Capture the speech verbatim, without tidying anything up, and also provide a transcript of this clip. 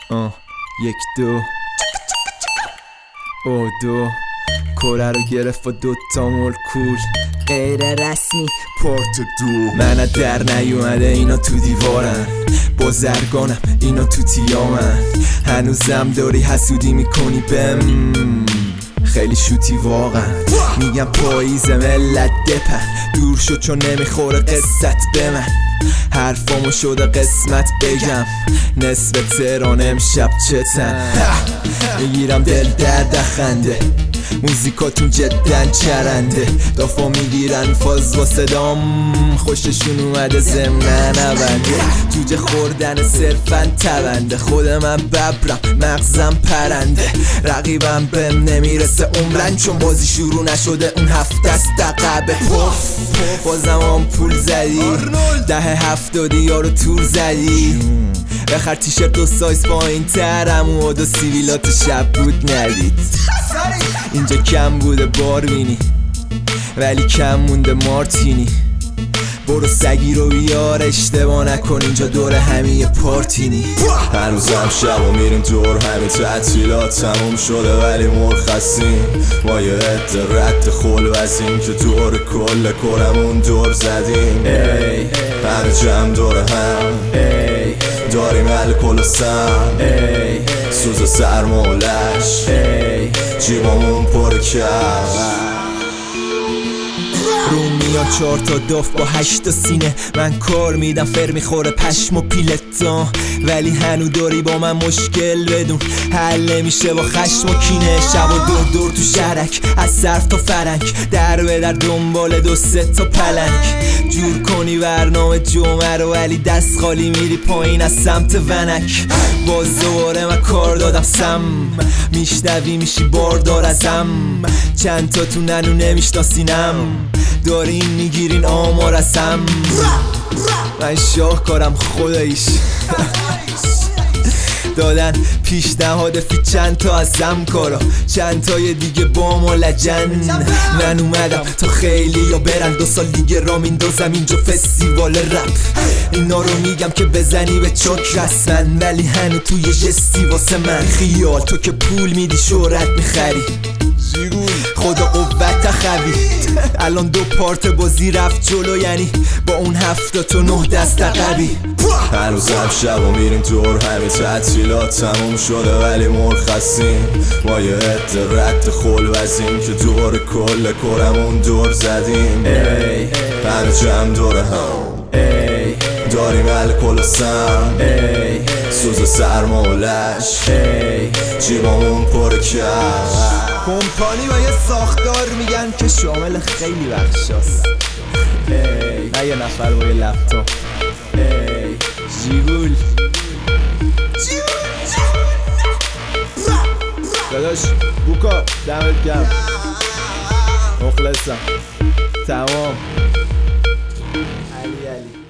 آه یک دو او دو کره رو گرفت و دوتا مولکول غیر رسمی پارت دو. من در نیومده اینا تو دیوارن، بازرگانم اینا تو تیامن. هنوزم داری حسودی میکنی بهم، خیلی شوتی واقعا. میگم پاییز ملت دپن، دور شد چون نمیخوره قصت به من. حرفامو شده قسمت بگم، نصف تهران امشب چتن. میگیرم دل درد خنده، موزیکاتون جدن چرنده. دافا میگیرن فاز و صدام، خوششون اومده ضمن نبنده. جوجه خوردن صرفا تبنده، خود من ببرم مغزم پرنده. رقیبم بهم نمیرسه عمرن، چون بازی شروع نشده اون هفته است دقبه. پف بازم هم پول زدی، ده هفتادی یارو تور زدی. بخر تیشرت دو سایز پایین ترم و دو سیویلات شب بود ندید. اینجا کم بوده باربینی ولی کم مونده مارتینی. برو سگی رو بیار اشتباه نکن، اینجا دور همه پارتینی. هنوزم شب و میریم دور، همین تعطیلات تموم شده ولی مرخصیم. ما یه عده رد خلوزیم که دور کل کرمون دور زدیم. همه جمع دور هم داریم الکل و سم، سوز سرمولش جیبامون پر کرد. رو میان چهار تا داف با هشت سینه، من کار میدم فر میخوره پشم و پیلتان. ولی هنو داری با من مشکل بدون، حل نمیشه با خشم و کینه. شب و دور دور تو شهرک، از صرف تا فرنگ، در به در دنبال دو سه تا پلنگ. جور کنی برنامه جمعه رو ولی دست خالی میری پایین از سمت ونک. باز دوباره من کار دادم سم، میشنوی میشی باردار ازم. چند تا تو ننو نمیشناسینم، دارین میگیرین آمار ازم. من شاهکارم خداییش دادن پیشنهاد فی چند تا از همکارا، چند تای دیگه با ما لجن. من اومدم تا خیلی یا برن، دو سال دیگه را میندازم اینجا فستیوال رپ. اینا رو میگم که بزنی به چاک رسمن، ولی هنو توی جستی واسه من. خیال تو که پول میدی شهرت میخری، خدا قوت خوی. الان دو پارت بازی رفت جلو، یعنی با اون هفته تو نه دست عقبی. هنوزم شب و میریم دور، همین تعطیلات تموم شده ولی مرخصیم. ما یه عده رد خلوزیم که دور کل کرمون دور زدیم. همه جمع دور هم داریم الکل و سم، سوز سرمولش جیبامون پر کرد. کمپانی و یه ساختار میگن که شامل خیلی بخشاست. نه یه نفر با یه لپتاپ. جیگول داداش بوکا دمت گرم، مخلصم. تمام علی علی.